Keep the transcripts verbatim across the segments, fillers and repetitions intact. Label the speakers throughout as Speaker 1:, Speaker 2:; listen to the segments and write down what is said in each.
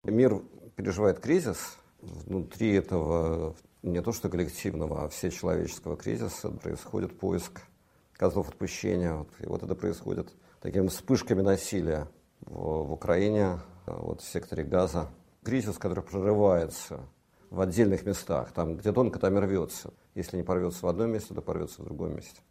Speaker 1: Мир переживает кризис. Внутри этого не то что коллективного, а всечеловеческого кризиса происходит поиск козлов отпущения. Вот, и вот это происходит такими вспышками насилия в, в Украине, вот в секторе Газа. Кризис, который прорывается в отдельных местах. Там, где тонко, там и рвется. Если не порвется в одном месте, то порвется в другом месте.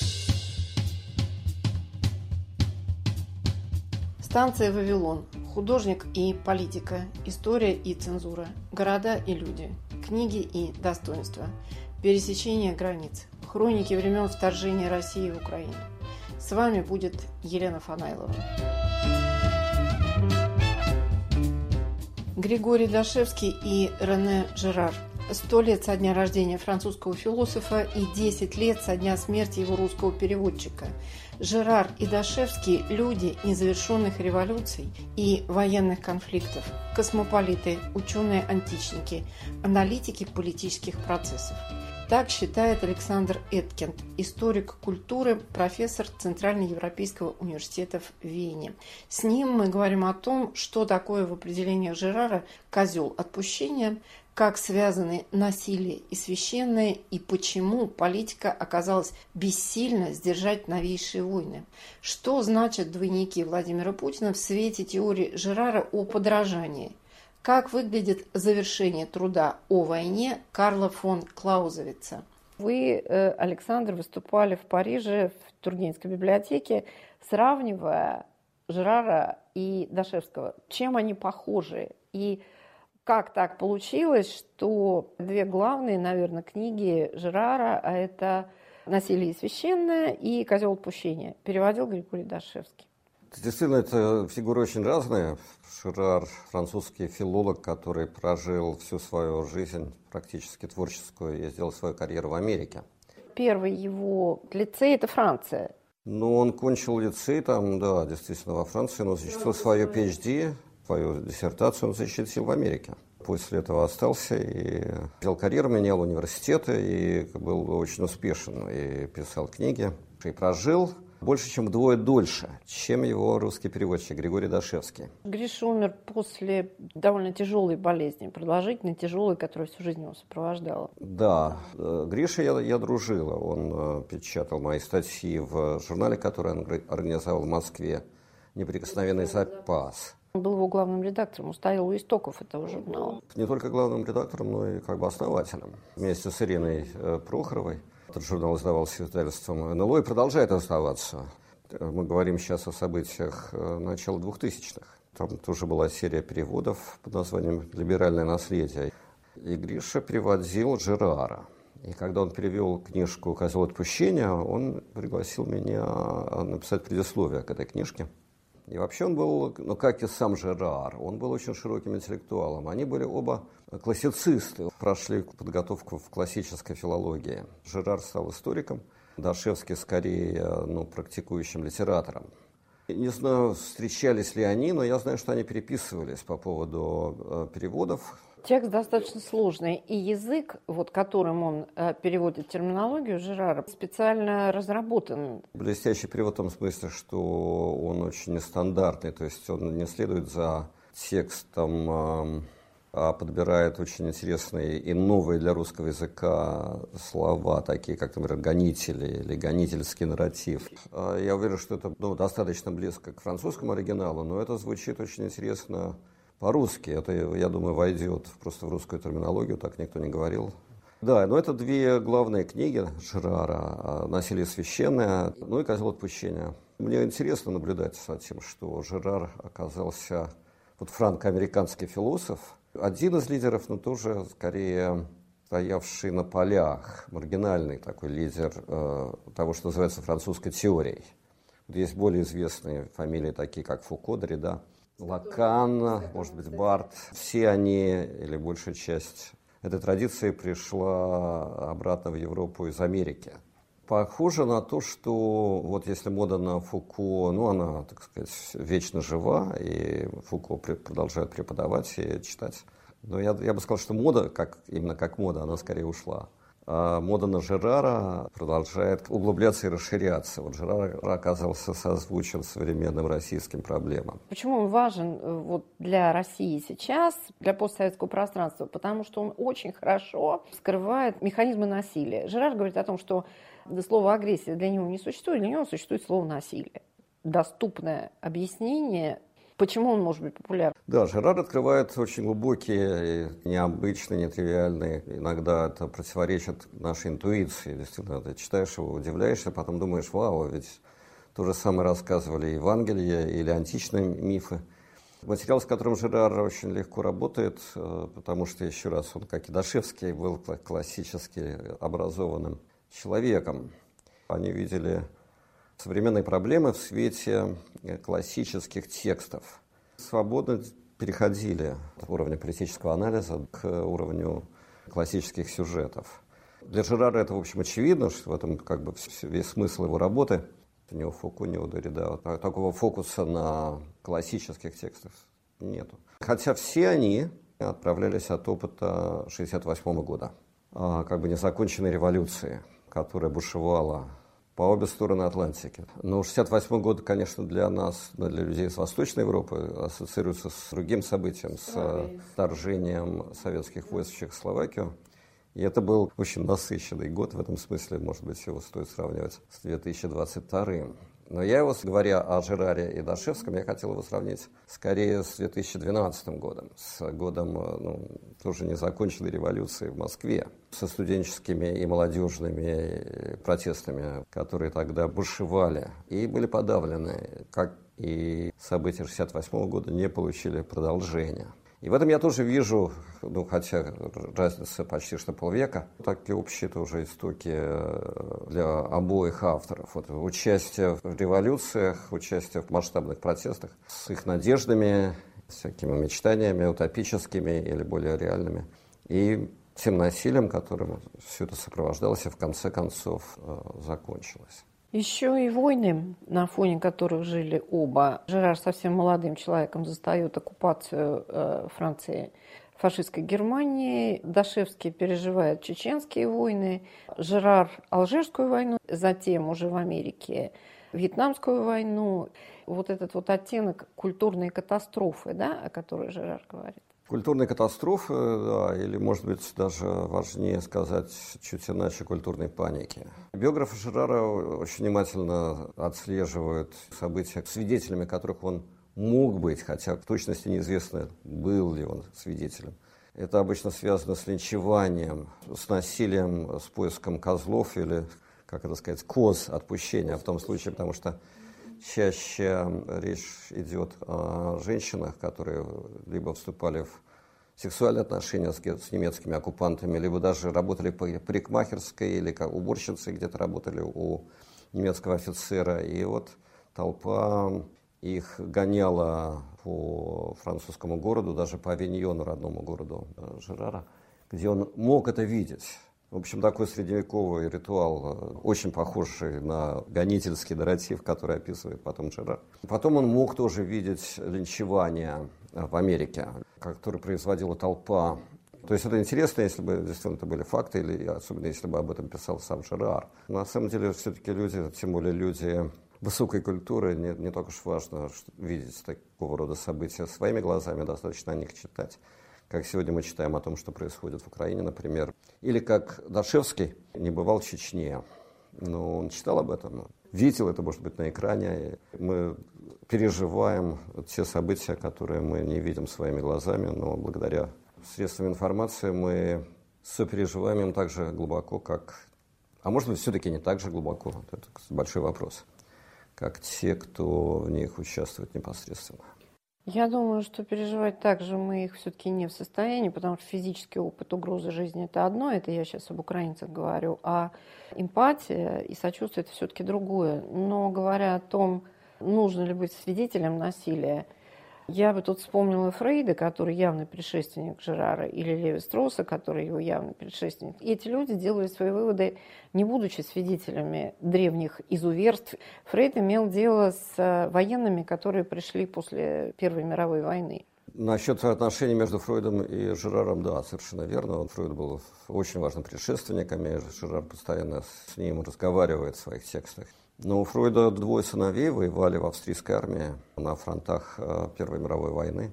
Speaker 2: Станция «Вавилон». Художник и политика. История и цензура. Города и люди. Книги и достоинства. Пересечение границ. Хроники времен вторжения России в Украину. С вами будет Елена Фанайлова. Григорий Дашевский и Рене Жерар. Сто лет со дня рождения французского философа и десять лет со дня смерти его русского переводчика. Жерар и Дашевский – люди незавершенных революций и военных конфликтов, космополиты, ученые-античники, аналитики политических процессов. Так считает Александр Эткинд, историк культуры, профессор Центральноевропейского университета в Вене. С ним мы говорим о том, что такое в определениях Жерара «козел отпущения», как связаны насилие и священное, и почему политика оказалась бессильна сдержать новейшие войны. Что значат двойники Владимира Путина в свете теории Жерара о подражании? Как выглядит завершение труда о войне Карла фон Клаузевица? Вы, Александр, выступали в Париже в Тургеневской библиотеке, сравнивая Жерара и Дашевского. Чем они похожи? И как так получилось, что две главные, наверное, книги Жерара, а это «Насилие и священное» и «Козел отпущения», переводил Григорий Дашевский.
Speaker 1: Действительно, это фигуры очень разные. Жерар – французский филолог, который прожил всю свою жизнь, практически творческую, и сделал свою карьеру в Америке.
Speaker 2: Первый его лицей – это Франция.
Speaker 1: Ну, он кончил лицей там, да, действительно, во Франции, но защитил свою пи эйч ди, свою диссертацию он защитил в Америке. После этого остался и сделал карьеру, менял университеты, и был очень успешен, и писал книги, и прожил больше, чем вдвое дольше, чем его русский переводчик Григорий Дашевский.
Speaker 2: Гриша умер после довольно тяжелой болезни, продолжительной, тяжелой, которая всю жизнь его сопровождала.
Speaker 1: Да, Гриша я, я дружила. Он печатал мои статьи в журнале, который он организовал в Москве, «Неприкосновенный запас».
Speaker 2: Он был его главным редактором, он стоял у истоков этого журнала.
Speaker 1: Не только главным редактором, но и как бы основателем. Вместе с Ириной Прохоровой. Этот журнал издавался издательством эн эл о и продолжает оставаться. Мы говорим сейчас о событиях начала двухтысячных. Там тоже была серия переводов под названием «Либеральное наследие». И Гриша переводил Жерара. И когда он перевел книжку «Козел отпущения», он пригласил меня написать предисловие к этой книжке. И вообще он был, ну как и сам Жерар, он был очень широким интеллектуалом. Они были оба классицисты, прошли подготовку в классической филологии. Жерар стал историком, Дашевский скорее ну, практикующим литератором. Не знаю, встречались ли они, но я знаю, что они переписывались по поводу э, переводов.
Speaker 2: Текст достаточно сложный, и язык, вот, которым он э, переводит терминологию Жерара, специально разработан.
Speaker 1: Блестящий перевод в том смысле, что он очень нестандартный, то есть он не следует за текстом, э, а подбирает очень интересные и новые для русского языка слова, такие как, например, гонители или гонительский нарратив. Я уверен, что это ну, достаточно близко к французскому оригиналу, но это звучит очень интересно по-русски. Это, я думаю, войдет просто в русскую терминологию, так никто не говорил. Да, но это две главные книги Жерара: «Насилие священное», ну и «Козел отпущения». Мне интересно наблюдать за тем, что Жерар оказался вот франко-американский философ, один из лидеров, но тоже скорее стоявший на полях, маргинальный такой лидер э, того, что называется французской теорией. Вот есть более известные фамилии, такие как Фуко, Деррида, Лакан, может быть, Барт. Все они, или большая часть этой традиции, пришла обратно в Европу из Америки. Похоже на то, что вот если мода на Фуко, ну, она, так сказать, вечно жива, и Фуко продолжают преподавать и читать. Но я, я бы сказал, что мода, как, именно как мода, она скорее ушла. А мода на Жерара продолжает углубляться и расширяться. Вот Жерар оказался созвучен современным российским проблемам.
Speaker 2: Почему он важен вот для России сейчас, для постсоветского пространства? Потому что он очень хорошо скрывает механизмы насилия. Жерар говорит о том, что слово «агрессия» для него не существует, для него существует слово «насилие». Доступное объяснение, почему он может быть популярным.
Speaker 1: Да, Жерар открывает очень глубокие, необычные, нетривиальные. Иногда это противоречит нашей интуиции. Действительно, ты читаешь его, удивляешься, потом думаешь, вау, ведь то же самое рассказывали Евангелие или античные мифы. Материал, с которым Жерар очень легко работает, потому что, еще раз, он, как и Дашевский, был классически образованным человеком. Они видели современные проблемы в свете классических текстов. Свободно переходили от уровня политического анализа к уровню классических сюжетов. Для Жерара это, в общем, очевидно, что в этом как бы весь смысл его работы. У него Фуко, у него Дорида. Такого фокуса на классических текстах нету. Хотя все они отправлялись от опыта шестьдесят восьмого года, как бы незаконченной революции, которая бушевала по обе стороны Атлантики. Но шестьдесят восьмой год, конечно, для нас, для людей из Восточной Европы, ассоциируется с другим событием, с вторжением советских войск в Чехословакию. И это был очень насыщенный год, в этом смысле, может быть, его стоит сравнивать с две тысячи двадцать вторым. Но я его, говоря о Жераре и Дашевском, я хотел его сравнить скорее с две тысячи двенадцатым годом, с годом, ну, тоже незаконченной революции в Москве, со студенческими и молодежными протестами, которые тогда бушевали и были подавлены, как и события шестьдесят восьмого года не получили продолжения. И в этом я тоже вижу, ну, хотя разница почти что полвека, так и общие тоже истоки для обоих авторов. Вот участие в революциях, участие в масштабных протестах с их надеждами, всякими мечтаниями утопическими или более реальными, и тем насилием, которым все это сопровождалось и в конце концов закончилось.
Speaker 2: Еще и войны, на фоне которых жили оба. Жерар совсем молодым человеком застает оккупацию э, Франции фашистской Германии. Дашевский переживает чеченские войны. Жерар – Алжирскую войну, затем уже в Америке Вьетнамскую войну. Вот этот вот оттенок культурной катастрофы, да, о которой Жерар говорит.
Speaker 1: Культурные катастрофы, да, или, может быть, даже важнее сказать чуть иначе, культурной паники. Биографы Жерара очень внимательно отслеживают события, свидетелями которых он мог быть, хотя в точности неизвестно, был ли он свидетелем. Это обычно связано с линчеванием, с насилием, с поиском козлов или, как это сказать, коз отпущения в том случае, потому что чаще речь идет о женщинах, которые либо вступали в сексуальные отношения с, с немецкими оккупантами, либо даже работали по парикмахерской или как уборщицей, где-то работали у немецкого офицера. И вот толпа их гоняла по французскому городу, даже по Авиньону, родному городу Жерара, где он мог это видеть. В общем, такой средневековый ритуал, очень похожий на гонительский нарратив, который описывает потом Жерар. Потом он мог тоже видеть линчевание в Америке, которое производила толпа. То есть это интересно, если бы действительно это были факты, или особенно если бы об этом писал сам Жерар. На самом деле, все-таки люди, тем более люди высокой культуры, не, не только уж важно видеть такого рода события своими глазами, достаточно о них читать. Как сегодня мы читаем о том, что происходит в Украине, например. Или как Дашевский не бывал в Чечне, но он читал об этом, видел это, может быть, на экране. Мы переживаем те события, которые мы не видим своими глазами, но благодаря средствам информации мы сопереживаем им так же глубоко, как... А может быть, все-таки не так же глубоко, это большой вопрос, как те, кто в них участвует непосредственно.
Speaker 2: Я думаю, что переживать так же мы их все-таки не в состоянии, потому что физический опыт угрозы жизни – это одно, это я сейчас об украинцах говорю, а эмпатия и сочувствие – это все-таки другое. Но говоря о том, нужно ли быть свидетелем насилия, я бы тут вспомнила Фрейда, который явный предшественник Жерара, или Леви-Стросса, который его явный предшественник. И эти люди делали свои выводы, не будучи свидетелями древних изуверств. Фрейд имел дело с военными, которые пришли после Первой мировой войны.
Speaker 1: Насчет отношений между Фройдом и Жераром, да, совершенно верно. Фройд был очень важным предшественником, и Жерар постоянно с ним разговаривает в своих текстах. Но у Фройда двое сыновей воевали в австрийской армии на фронтах Первой мировой войны.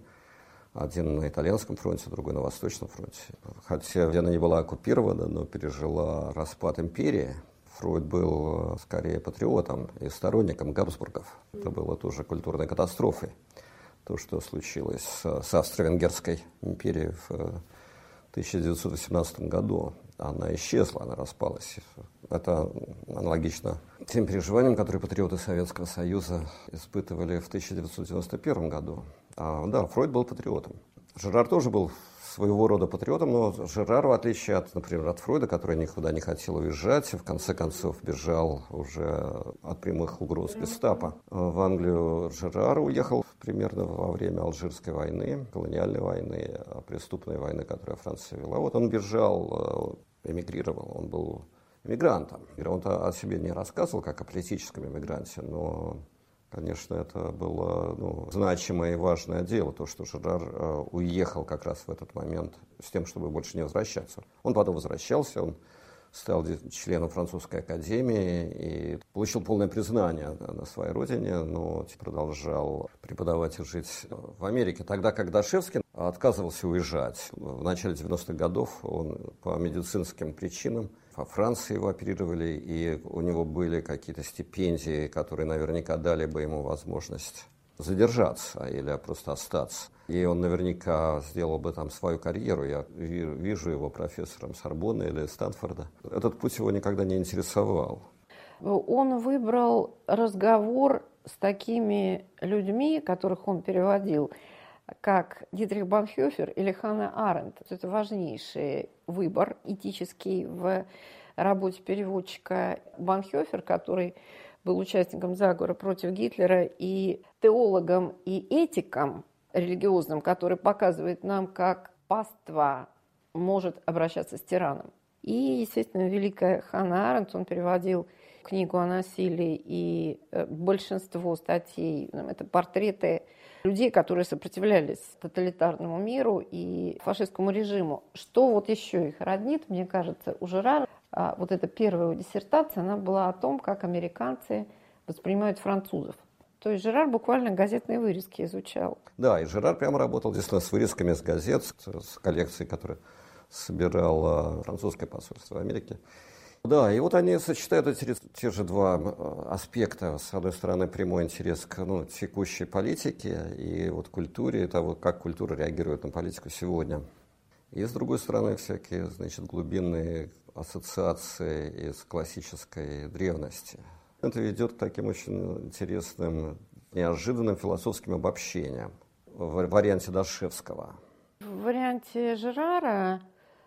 Speaker 1: Один на итальянском фронте, другой на Восточном фронте. Хотя Вена не была оккупирована, но пережила распад империи. Фройд был скорее патриотом и сторонником Габсбургов. Это было тоже культурной катастрофой. То, что случилось с Австро-Венгерской империей в тысяча девятьсот восемнадцатом году. Она исчезла, она распалась. Это аналогично тем переживаниям, которые патриоты Советского Союза испытывали в тысяча девятьсот девяносто первом году. А, да, Фройд был патриотом. Жерар тоже был своего рода патриотом, но Жерар, в отличие от, например, от Фройда, который никуда не хотел уезжать, в конце концов бежал уже от прямых угроз гестапо в Англию, Жерар уехал примерно во время Алжирской войны, колониальной войны, преступной войны, которую Франция вела. Вот он бежал, эмигрировал, он был эмигрантом. Он-то о себе не рассказывал, как о политическом эмигранте, но... Конечно, это было ну, значимое и важное дело, то, что Жерар э, уехал как раз в этот момент с тем, чтобы больше не возвращаться. Он потом возвращался, он стал членом французской академии и получил полное признание на своей родине, но продолжал преподавать и жить в Америке. Тогда как Дашевский отказывался уезжать. В начале девяностых годов он по медицинским причинам во Франции его оперировали, и у него были какие-то стипендии, которые наверняка дали бы ему возможность задержаться или просто остаться. И он наверняка сделал бы там свою карьеру. Я вижу его профессором Сорбонны или Стэнфорда. Этот путь его никогда не интересовал.
Speaker 2: Он выбрал разговор с такими людьми, которых он переводил, как Дитрих Бонхофер или Ханна Аренд. Это важнейший выбор этический в работе переводчика. Бонхофер, который был участником заговора против Гитлера и теологом и этиком религиозным, который показывает нам, как паства может обращаться с тираном. И, естественно, великая Ханна Аренд, он переводил книгу о насилии, и большинство статей – это портреты людей, которые сопротивлялись тоталитарному миру и фашистскому режиму. Что вот еще их роднит, мне кажется, у Жерара, вот эта первая диссертация, она была о том, как американцы воспринимают французов. То есть Жерар буквально газетные вырезки изучал.
Speaker 1: Да, и Жерар прямо работал действительно с вырезками с газет, с коллекцией, которую собирало французское посольство в Америке. Да, и вот они сочетают эти, те же два аспекта. С одной стороны, прямой интерес к ну, текущей политике и вот культуре, того, как культура реагирует на политику сегодня. И с другой стороны, всякие, значит, глубинные ассоциации из классической древности. Это ведет к таким очень интересным, неожиданным философским обобщениям в варианте Дашевского.
Speaker 2: В варианте Жерара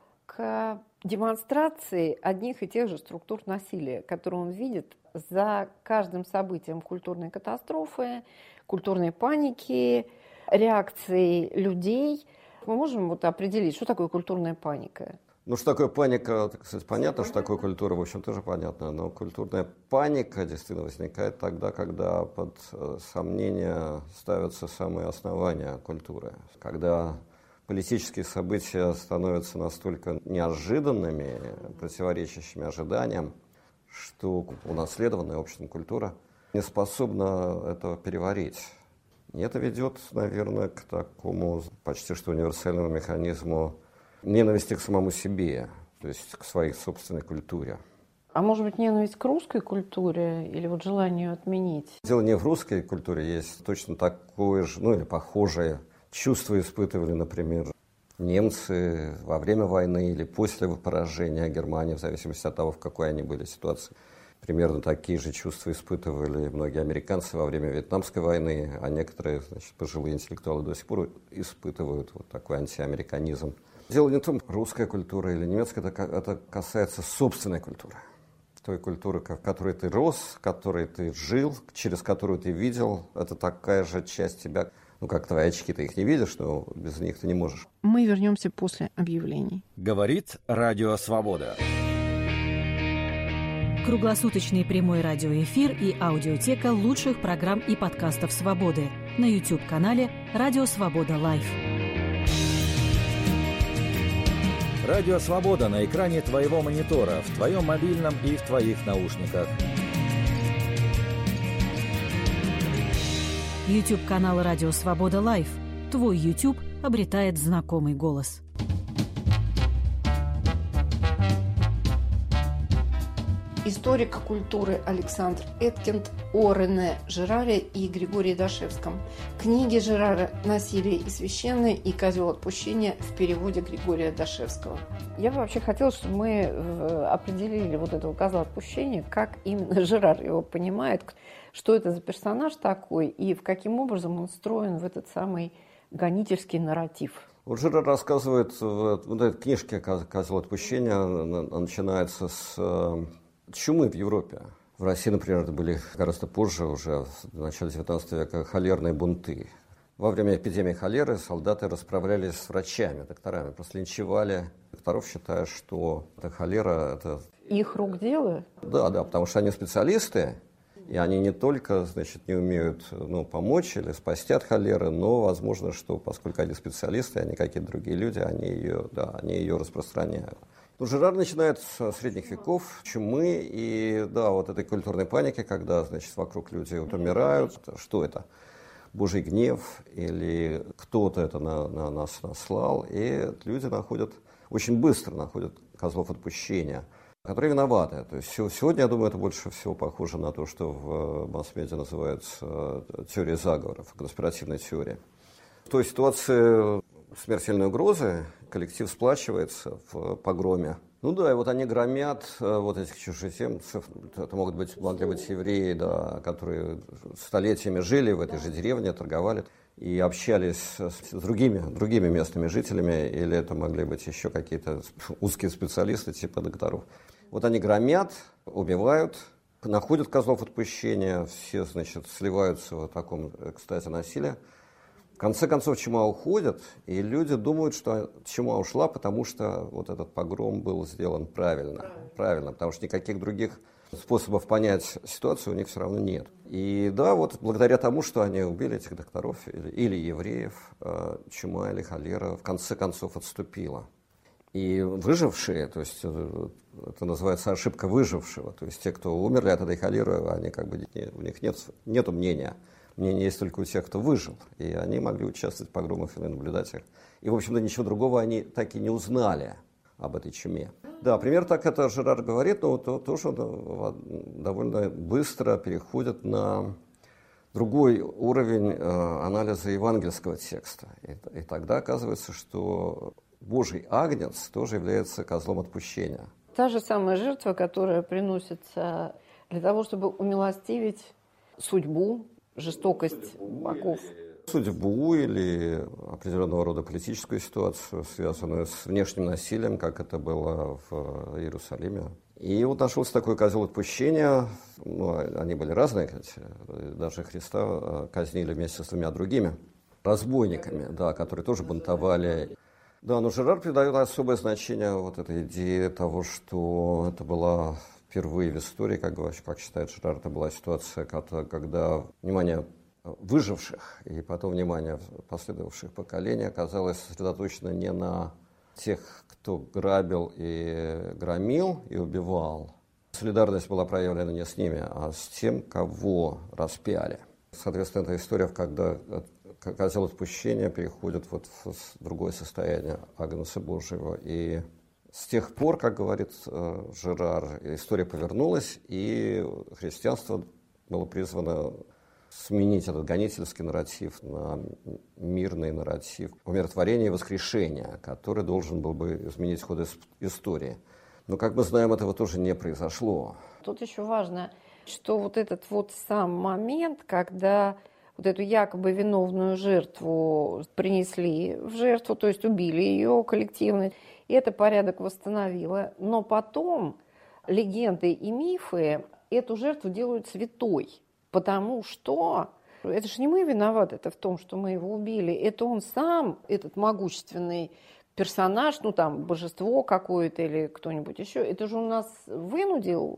Speaker 2: к демонстрации одних и тех же структур насилия, которые он видит за каждым событием культурной катастрофы, культурной паники, реакции людей. Мы можем вот определить, что такое культурная паника?
Speaker 1: Ну, что такое паника, так сказать, понятно, что такое культура, в общем, тоже понятно, но культурная паника действительно возникает тогда, когда под сомнение ставятся самые основания культуры, когда политические события становятся настолько неожиданными, противоречащими ожиданиям, что унаследованная обществом культура не способна это переварить. И это ведет, наверное, к такому почти что универсальному механизму ненависти к самому себе, то есть к своей собственной культуре.
Speaker 2: А может быть, ненависть к русской культуре или вот желание ее отменить?
Speaker 1: Дело не в русской культуре, есть точно такое же, ну или похожее чувство испытывали, например, немцы во время войны или после поражения Германии, в зависимости от того, в какой они были ситуации. Примерно такие же чувства испытывали многие американцы во время Вьетнамской войны, а некоторые, значит, пожилые интеллектуалы до сих пор испытывают вот такой антиамериканизм. Дело не в том, русская культура или немецкая, это, это касается собственной культуры. Той культуры, в которой ты рос, в которой ты жил, через которую ты видел. Это такая же часть тебя, ну как твои очки, ты их не видишь, но без них ты не можешь.
Speaker 2: Мы вернемся после объявлений.
Speaker 3: Говорит Радио Свобода.
Speaker 4: Круглосуточный прямой радиоэфир и аудиотека лучших программ и подкастов «Свободы» на YouTube-канале «Радио Свобода Лайв».
Speaker 3: Радио Свобода на экране твоего монитора, в твоем мобильном и в твоих наушниках.
Speaker 4: YouTube-канал «Радио Свобода Лайв». Твой YouTube обретает знакомый голос.
Speaker 2: Историк культуры Александр Эткинд о Рене Жераре и Григории Дашевском. Книги Жерара «Насилие и священное» и «Козел отпущения» в переводе Григория Дашевского.
Speaker 5: Я бы вообще хотела, чтобы мы определили вот этого козла отпущения, как именно Жерар его понимает, что это за персонаж такой и в каким образом он встроен в этот самый гонительский нарратив.
Speaker 1: Вот Жерар рассказывает в вот этой книжке «Козел отпущения», она начинается с чумы в Европе. В России, например, это были гораздо позже, уже в начале девятнадцатого века, холерные бунты. Во время эпидемии холеры солдаты расправлялись с врачами, докторами, просто линчевали докторов, считая, что эта холера – это…
Speaker 5: Их рук дело?
Speaker 1: Да, да, потому что они специалисты, и они не только, значит, не умеют ну, помочь или спасти от холеры, но возможно, что поскольку они специалисты, а не какие-то другие люди, они ее, да, они ее распространяют. Ну, Жерар начинает с средних веков, чумы и, да, вот этой культурной паники, когда, значит, вокруг люди вот умирают. Что это? Божий гнев или кто-то это на, на нас наслал. И люди находят, очень быстро находят козлов отпущения, которые виноваты. То есть сегодня, я думаю, это больше всего похоже на то, что в масс-медиа называется теорией заговоров, конспиративной теорией. В той ситуации смертельной угрозы коллектив сплачивается в погроме. Ну да, и вот они громят вот этих чужеземцев. Это могут быть, могли быть евреи, да, которые столетиями жили в этой же деревне, торговали и общались с другими, другими местными жителями, или это могли быть еще какие-то узкие специалисты типа докторов. Вот они громят, убивают, находят козлов отпущения, все, значит, сливаются в таком экстазе насилия. В конце концов, чума уходит, и люди думают, что чума ушла, потому что вот этот погром был сделан правильно. Правильно, правильно потому что никаких других способов понять ситуацию у них все равно нет. И да, вот благодаря тому, что они убили этих докторов или, или евреев, чума или холера в конце концов отступила. И выжившие, то есть это называется ошибка выжившего, то есть те, кто умерли от этой холеры, они как бы, у них нет, нету мнения. Мнение есть только у тех, кто выжил, и они могли участвовать в погромах или наблюдать их. И, в общем-то, ничего другого они так и не узнали об этой чуме. Да, пример так это Жерар говорит, но то, тоже довольно быстро переходит на другой уровень э, анализа евангельского текста. И, и тогда оказывается, что Божий агнец тоже является козлом отпущения.
Speaker 5: Та же самая жертва, которая приносится для того, чтобы умилостивить судьбу, жестокость богов.
Speaker 1: Судьбу или определенного рода политическую ситуацию, связанную с внешним насилием, как это было в Иерусалиме. И вот нашелся такой козел отпущения. Ну, они были разные, кстати. Даже Христа казнили вместе с двумя другими разбойниками, да, которые тоже бунтовали. Да, но Жерар придает особое значение вот этой идее того, что это была впервые в истории, как, как считает Жерар, это была ситуация, когда внимание выживших и потом внимание последовавших поколений оказалось сосредоточено не на тех, кто грабил и громил и убивал. Солидарность была проявлена не с ними, а с тем, кого распяли. Соответственно, это история, когда козел отпущения переходит вот в другое состояние Агнца Божьего. И с тех пор, как говорит э, Жерар, история повернулась, и христианство было призвано сменить этот гонительский нарратив на мирный нарратив умиротворения и воскрешения, который должен был бы изменить ход истории. Но, как мы знаем, этого тоже не произошло.
Speaker 5: Тут еще важно, что вот этот вот сам момент, когда вот эту якобы виновную жертву принесли в жертву, то есть убили ее коллективно, и это порядок восстановило. Но потом легенды и мифы эту жертву делают святой, потому что это же не мы виноваты это в том, что мы его убили, это он сам, этот могущественный персонаж, ну там божество какое-то или кто-нибудь еще, это же он нас вынудил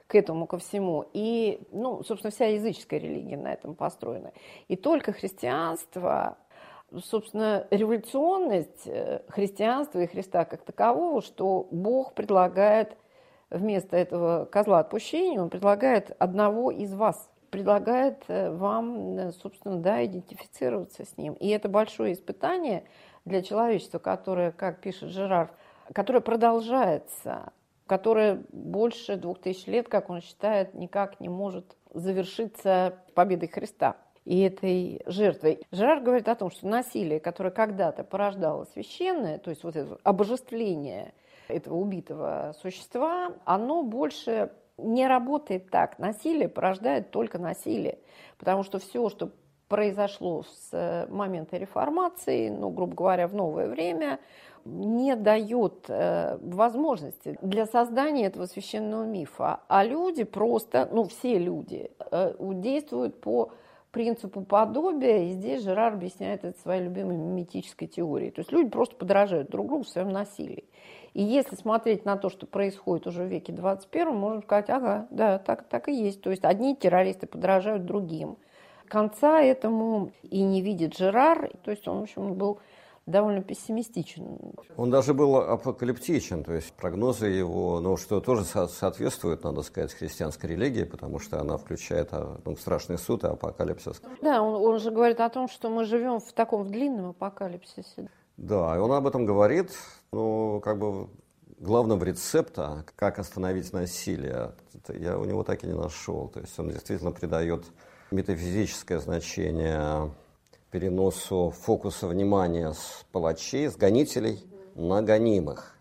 Speaker 5: к этому, ко всему. И, ну, собственно, вся языческая религия на этом построена. И только христианство, собственно, революционность христианства и Христа как такового, что Бог предлагает вместо этого козла отпущения, Он предлагает одного из вас, предлагает вам, собственно, да, идентифицироваться с Ним. И это большое испытание для человечества, которое, как пишет Жерар, которое продолжается, которое больше двух тысяч лет, как он считает, никак не может завершиться победой Христа и этой жертвой. Жерар говорит о том, что насилие, которое когда-то порождало священное, то есть вот это обожествление этого убитого существа, оно больше не работает так. Насилие порождает только насилие, потому что все, что произошло с момента реформации, ну, грубо говоря, в новое время, не дает э, возможности для создания этого священного мифа. А люди просто, ну, все люди э, действуют по принципу подобия, и здесь Жерар объясняет это своей любимой миметической теорией. То есть люди просто подражают друг другу в своем насилии. И если смотреть на то, что происходит уже в веке двадцать первом, можно сказать, ага, да, так, так и есть. То есть одни террористы подражают другим. Конца этому и не видит Жерар, то есть он, в общем, был довольно пессимистичен.
Speaker 1: Он даже был апокалиптичен, то есть прогнозы его, ну, что тоже со- соответствует, надо сказать, христианской религии, потому что она включает, ну, страшный суд и апокалипсис.
Speaker 5: Да, он, он же говорит о том, что мы живем в таком в длинном апокалипсисе.
Speaker 1: Да, и он об этом говорит, ну, как бы главного рецепта, как остановить насилие, я у него так и не нашел. То есть он действительно придает метафизическое значение переносу фокуса внимания с палачей, с гонителей на гонимых.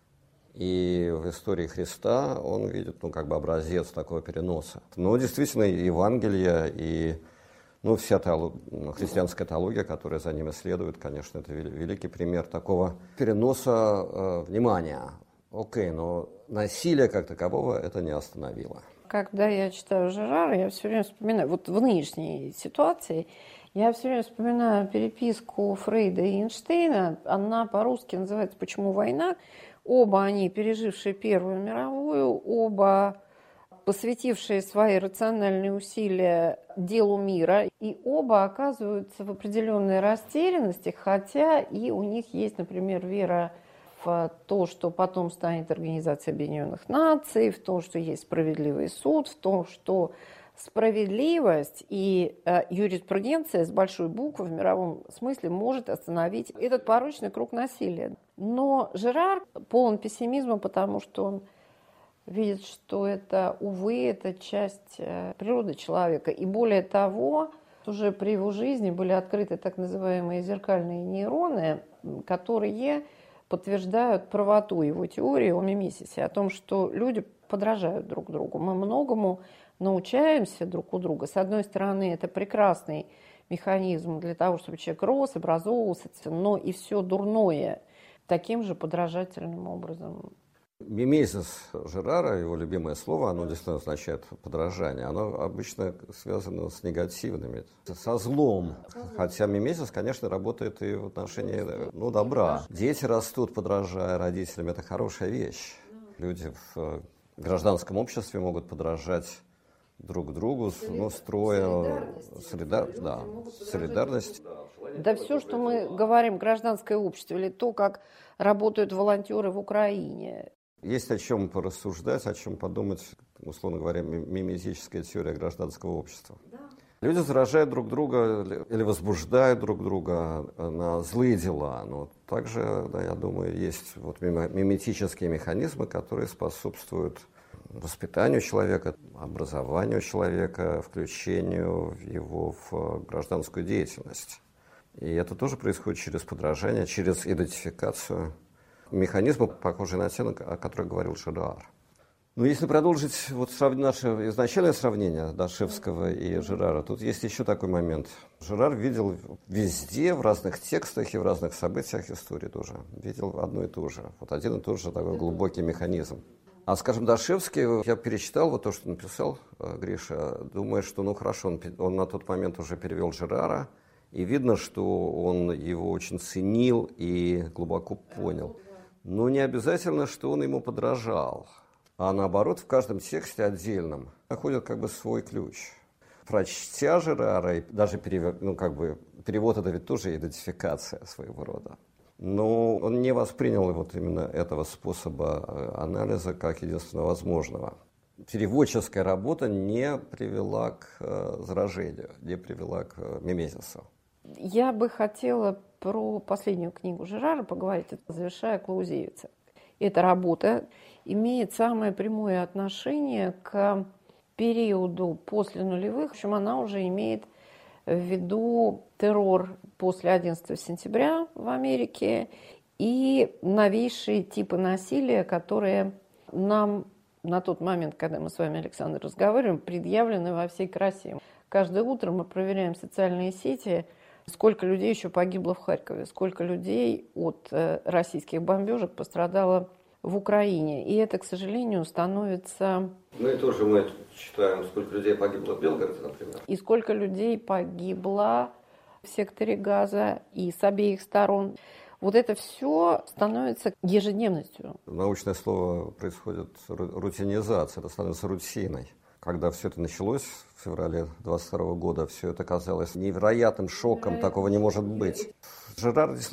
Speaker 1: И в истории Христа он видит, ну, как бы образец такого переноса. Но действительно Евангелие и, ну, вся теолог... христианская теология, которая за ними следует, конечно, это великий пример такого переноса э, внимания. Окей, но насилие как такового это не остановило.
Speaker 5: Когда я читаю Жерара, я все время вспоминаю, вот в нынешней ситуации, я все время вспоминаю переписку Фрейда и Эйнштейна. Она по-русски называется «Почему война?». Оба они, пережившие Первую мировую, оба посвятившие свои рациональные усилия делу мира, и оба оказываются в определенной растерянности, хотя и у них есть, например, вера в то, что потом станет Организация Объединенных Наций, в то, что есть справедливый суд, в том, что справедливость и э, юриспруденция с большой буквы в мировом смысле может остановить этот порочный круг насилия. Но Жерар полон пессимизма, потому что он видит, что это, увы, это часть э, природы человека. И более того, уже при его жизни были открыты так называемые зеркальные нейроны, которые подтверждают правоту его теории о мимесисе, о том, что люди подражают друг другу. Мы многому научаемся друг у друга. С одной стороны, это прекрасный механизм для того, чтобы человек рос, образовывался, но и все дурное таким же подражательным образом.
Speaker 1: Мимезис Жерара, его любимое слово, оно действительно означает подражание. Оно обычно связано с негативными, со злом. Хотя мимезис, конечно, работает и в отношении, ну, добра. Дети растут, подражая родителям, это хорошая вещь. Люди в гражданском обществе могут подражать друг другу, ну, строя солидарность. Да, солидарность.
Speaker 5: Да все, что мы говорим, гражданское общество, или то, как работают волонтеры в Украине.
Speaker 1: Есть о чем порассуждать, о чем подумать, условно говоря, миметическая теория гражданского общества. Да. Люди заражают друг друга или возбуждают друг друга на злые дела. Но также, да, я думаю, есть вот миметические механизмы, которые способствуют воспитанию человека, образованию человека, включению его в гражданскую деятельность. И это тоже происходит через подражание, через идентификацию. Механизмы, похожие на те, о которых говорил Жерар. Но если продолжить вот наше изначальное сравнение Дашевского и Жерара, тут есть еще такой момент. Жерар видел везде, в разных текстах и в разных событиях истории тоже, видел одно и то же. Вот один и тот же такой глубокий механизм. А, скажем, Дашевский, я перечитал вот то, что написал Гриша, думаю, что, ну хорошо, он, он на тот момент уже перевел Жерара, и видно, что он его очень ценил и глубоко понял. Но не обязательно, что он ему подражал. А наоборот, в каждом тексте отдельном находят как бы свой ключ. Прочтя Жерара, даже перевод, ну, как бы, перевод это ведь тоже идентификация своего рода. Но он не воспринял вот именно этого способа анализа как единственно возможного. Переводческая работа не привела к э, заражению, не привела к э, мимезису.
Speaker 5: Я бы хотела про последнюю книгу Жерара поговорить, завершая Клаузевица. Эта работа имеет самое прямое отношение к периоду после нулевых. В общем, она уже имеет в виду террор после одиннадцатого сентября в Америке и новейшие типы насилия, которые нам на тот момент, когда мы с вами, Александр, разговариваем, предъявлены во всей красе. Каждое утро мы проверяем социальные сети, сколько людей еще погибло в Харькове, сколько людей от российских бомбежек пострадало в Украине. И это, к сожалению, становится...
Speaker 1: Ну и тоже мы читаем, сколько людей погибло в Белгороде, например.
Speaker 5: И сколько людей погибло в секторе Газа и с обеих сторон. Вот это все становится ежедневностью.
Speaker 1: Научное слово происходит рутинизация, это становится рутиной. Когда все это началось в феврале двадцать второго года, все это казалось невероятным шоком, такого не может быть. Жерар здесь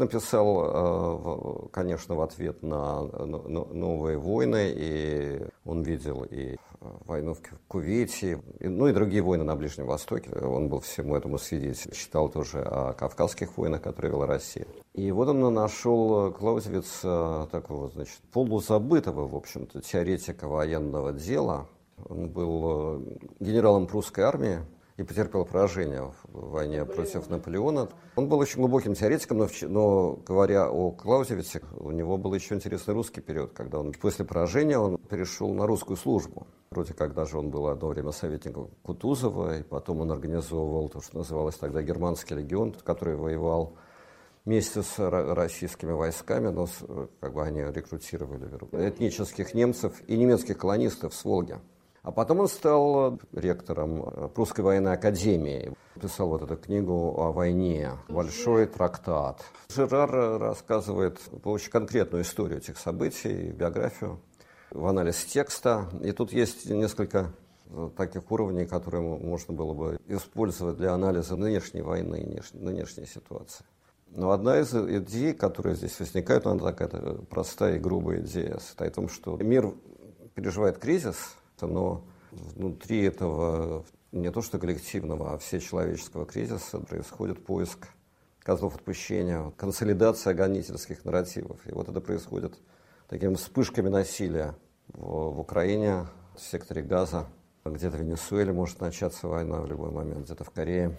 Speaker 1: написал, конечно, в ответ на новые войны, и он видел и войну в Кувейте, ну и другие войны на Ближнем Востоке. Он был всему этому свидетелем. Читал тоже о Кавказских войнах, которые вела Россия. И вот он нашел Клаузевица, такого, значит, полузабытого, в общем-то, теоретика военного дела. Он был генералом прусской армии и потерпел поражение в войне против Наполеона. Он был очень глубоким теоретиком, но, но говоря о Клаузевице, у него был еще интересный русский период, когда он после поражения он перешел на русскую службу. Вроде как даже он был одно время советником Кутузова, и потом он организовывал то, что называлось тогда Германский легион, который воевал вместе с российскими войсками, но как бы они рекрутировали этнических немцев и немецких колонистов с Волги. А потом он стал ректором Прусской военной академии. Писал вот эту книгу о войне, большой трактат. Жерар рассказывает очень конкретную историю этих событий, биографию, в анализ текста. И тут есть несколько таких уровней, которые можно было бы использовать для анализа нынешней войны, нынешней ситуации. Но одна из идей, которая здесь возникает, она такая простая и грубая идея, состоит в том, что мир переживает кризис, но внутри этого не то что коллективного, а всечеловеческого кризиса происходит поиск козлов отпущения, консолидация гонительских нарративов. И вот это происходит такими вспышками насилия в, в Украине, в секторе Газа, где-то в Венесуэле может начаться война в любой момент, где-то в Корее.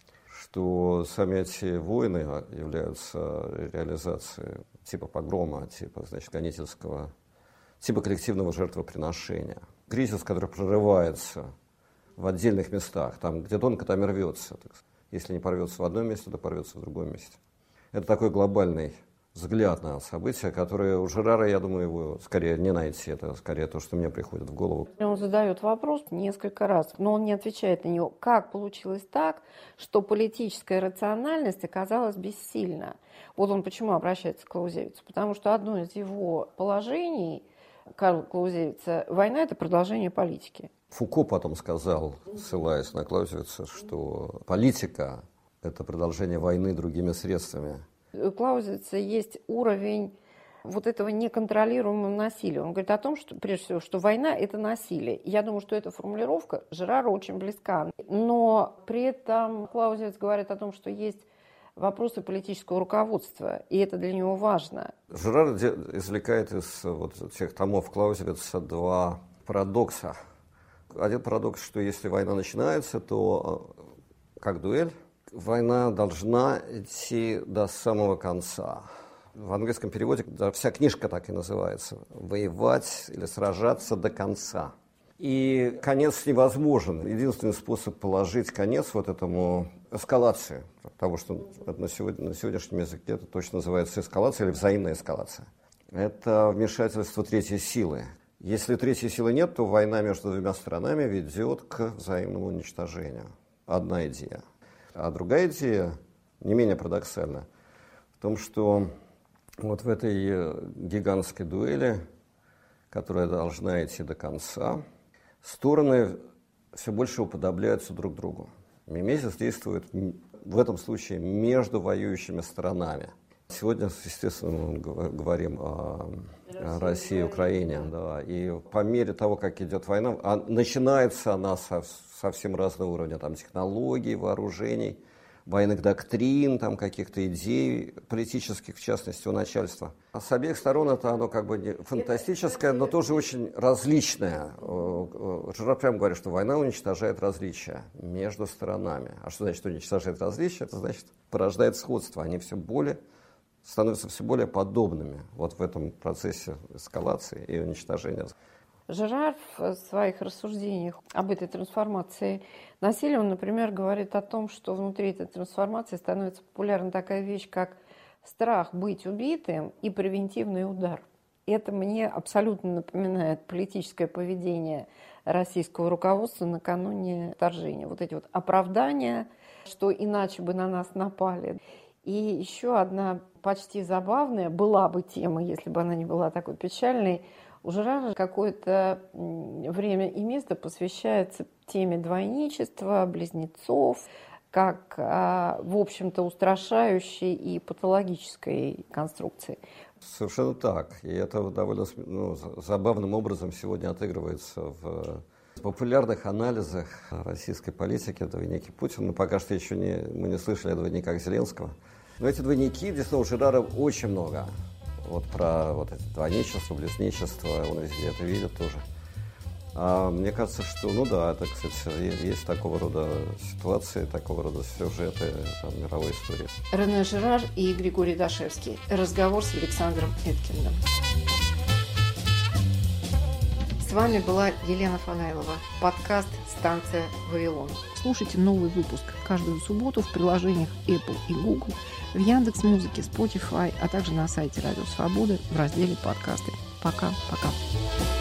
Speaker 1: Что сами эти войны являются реализацией типа погрома, типа, значит, гонительского, типа коллективного жертвоприношения. Кризис, который прорывается в отдельных местах, там, где тонко, там и рвется. Если не порвется в одном месте, то порвется в другом месте. Это такой глобальный взгляд на события, которые у Жерара, я думаю, его скорее не найти. Это скорее то, что мне приходит в голову.
Speaker 5: Он задает вопрос несколько раз, но он не отвечает на него. Как получилось так, что политическая рациональность оказалась бессильна? Вот он почему обращается к Клаузевицу. Потому что одно из его положений Карла Клаузевица — война — это продолжение политики.
Speaker 1: Фуко потом сказал, ссылаясь на Клаузевица, что политика — это продолжение войны другими средствами.
Speaker 5: У Клаузевица есть уровень вот этого неконтролируемого насилия. Он говорит о том, что, прежде всего, что война — это насилие. Я думаю, что эта формулировка Жерару очень близка. Но при этом Клаузевиц говорит о том, что есть вопросы политического руководства, и это для него важно.
Speaker 1: Жерар извлекает из вот тех томов Клаузевица два парадокса. Один парадокс, что если война начинается, то как дуэль, война должна идти до самого конца. В английском переводе да, вся книжка так и называется. Воевать или сражаться до конца. И конец невозможен. Единственный способ положить конец вот этому эскалации, потому что на, сегодня, на сегодняшнем языке это точно называется эскалация или взаимная эскалация. Это вмешательство третьей силы. Если третьей силы нет, то война между двумя сторонами ведет к взаимному уничтожению. Одна идея. А другая идея, не менее парадоксальна, в том, что вот в этой гигантской дуэли, которая должна идти до конца, стороны все больше уподобляются друг другу. Мимезис действует в этом случае между воюющими сторонами. Сегодня, естественно, мы говорим о, о России и Украине. Да, и по мере того, как идет война, а начинается она со, совсем разного уровня. Там, технологий, вооружений, военных доктрин, там, каких-то идей политических, в частности, у начальства. А с обеих сторон это оно как бы не фантастическое, но тоже очень различное. Жерар прямо говорит, что война уничтожает различия между сторонами. А что значит уничтожает различия? Это значит порождает сходство. Они все более, становятся все более подобными вот в этом процессе эскалации и уничтожения.
Speaker 5: Жерар в своих рассуждениях об этой трансформации насилия, он, например, говорит о том, что внутри этой трансформации становится популярна такая вещь, как страх быть убитым и превентивный удар. Это мне абсолютно напоминает политическое поведение российского руководства накануне вторжения. Вот эти вот оправдания, что иначе бы на нас напали. И еще одна почти забавная была бы тема, если бы она не была такой печальной. У Жерара какое-то время и место посвящается теме двойничества, близнецов, как, в общем-то, устрашающей и патологической конструкции.
Speaker 1: Совершенно так. И это довольно ну, забавным образом сегодня отыгрывается в популярных анализах российской политики двойники Путина. Но пока что еще не, мы не слышали о двойниках Зеленского. Но эти двойники, действительно, у Жерара очень много. Вот про вот это двойничество, близничество, он везде это видит тоже. А мне кажется, что, ну да, это, кстати, есть такого рода ситуации, такого рода сюжеты там, мировой истории.
Speaker 2: Рене Жерар и Григорий Дашевский. Разговор с Александром Эткиндом. С вами была Елена Фанайлова. Подкаст «Станция Вавилон». Слушайте новый выпуск каждую субботу в приложениях Apple и Google, в Яндекс.Музыке, Spotify, а также на сайте Радио Свобода в разделе «Подкасты». Пока-пока.